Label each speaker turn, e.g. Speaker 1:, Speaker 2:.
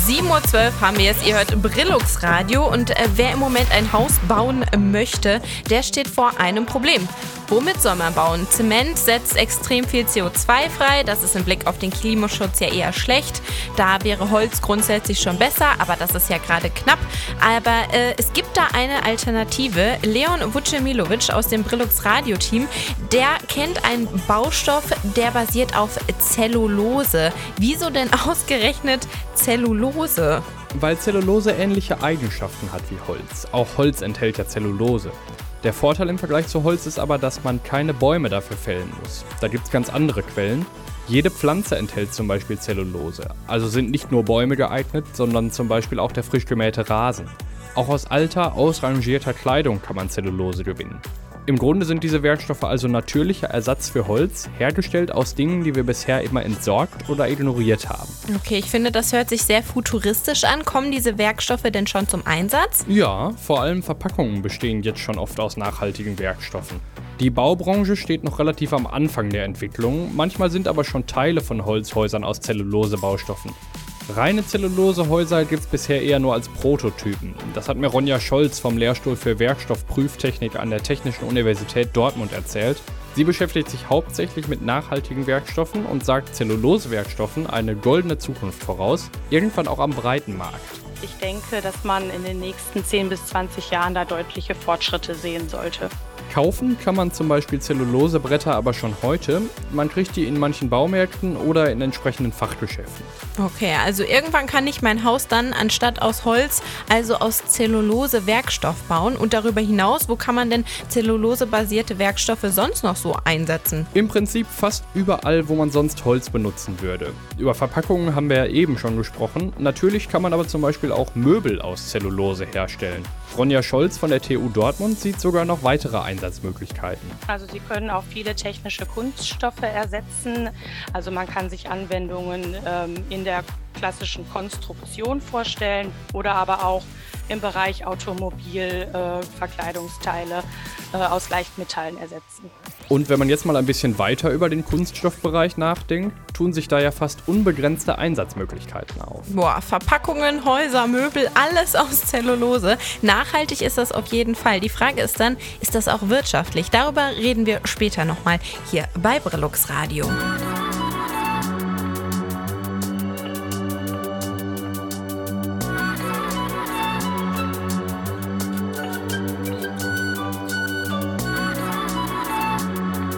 Speaker 1: 7:12 Uhr haben wir jetzt. Ihr hört Brillux Radio und wer im Moment ein Haus bauen möchte, der steht vor einem Problem. Womit soll man bauen? Zement setzt extrem viel CO2 frei, das ist im Blick auf den Klimaschutz ja eher schlecht. Da wäre Holz grundsätzlich schon besser, aber das ist ja gerade knapp. Aber es gibt da eine Alternative. Leon Vucemilovic aus dem Brillux Radio-Team, der kennt einen Baustoff, der basiert auf Zellulose. Wieso denn ausgerechnet Zellulose?
Speaker 2: Weil Zellulose ähnliche Eigenschaften hat wie Holz. Auch Holz enthält ja Zellulose. Der Vorteil im Vergleich zu Holz ist aber, dass man keine Bäume dafür fällen muss. Da gibt es ganz andere Quellen. Jede Pflanze enthält zum Beispiel Zellulose. Also sind nicht nur Bäume geeignet, sondern zum Beispiel auch der frisch gemähte Rasen. Auch aus alter, ausrangierter Kleidung kann man Zellulose gewinnen. Im Grunde sind diese Werkstoffe also natürlicher Ersatz für Holz, hergestellt aus Dingen, die wir bisher immer entsorgt oder ignoriert haben.
Speaker 1: Okay, ich finde, das hört sich sehr futuristisch an. Kommen diese Werkstoffe denn schon zum Einsatz?
Speaker 2: Ja, vor allem Verpackungen bestehen jetzt schon oft aus nachhaltigen Werkstoffen. Die Baubranche steht noch relativ am Anfang der Entwicklung, manchmal sind aber schon Teile von Holzhäusern aus Zellulose-Baustoffen. Reine Zellulosehäuser gibt es bisher eher nur als Prototypen. Das hat mir Ronja Scholz vom Lehrstuhl für Werkstoffprüftechnik an der Technischen Universität Dortmund erzählt. Sie beschäftigt sich hauptsächlich mit nachhaltigen Werkstoffen und sagt Zellulosewerkstoffen eine goldene Zukunft voraus, irgendwann auch am breiten Markt.
Speaker 3: Ich denke, dass man in den nächsten 10 bis 20 Jahren da deutliche Fortschritte sehen sollte.
Speaker 2: Kaufen kann man zum Beispiel Zellulosebretter aber schon heute. Man kriegt die in manchen Baumärkten oder in entsprechenden Fachgeschäften.
Speaker 1: Okay, also irgendwann kann ich mein Haus dann anstatt aus Holz, also aus Zellulose-Werkstoff bauen. Und darüber hinaus, wo kann man denn zellulosebasierte Werkstoffe sonst noch so einsetzen?
Speaker 2: Im Prinzip fast überall, wo man sonst Holz benutzen würde. Über Verpackungen haben wir ja eben schon gesprochen. Natürlich kann man aber zum Beispiel auch Möbel aus Zellulose herstellen. Ronja Scholz von der TU Dortmund sieht sogar noch weitere Einsatzmöglichkeiten.
Speaker 3: Also sie können auch viele technische Kunststoffe ersetzen. Also man kann sich Anwendungen in der klassischen Konstruktion vorstellen oder aber auch im Bereich Automobil Verkleidungsteile aus Leichtmetallen ersetzen.
Speaker 2: Und wenn man jetzt mal ein bisschen weiter über den Kunststoffbereich nachdenkt, tun sich da ja fast unbegrenzte Einsatzmöglichkeiten auf.
Speaker 1: Boah, Verpackungen, Häuser, Möbel, alles aus Zellulose. Nachhaltig ist das auf jeden Fall. Die Frage ist dann, ist das auch wirtschaftlich? Darüber reden wir später nochmal hier bei Brillux Radio.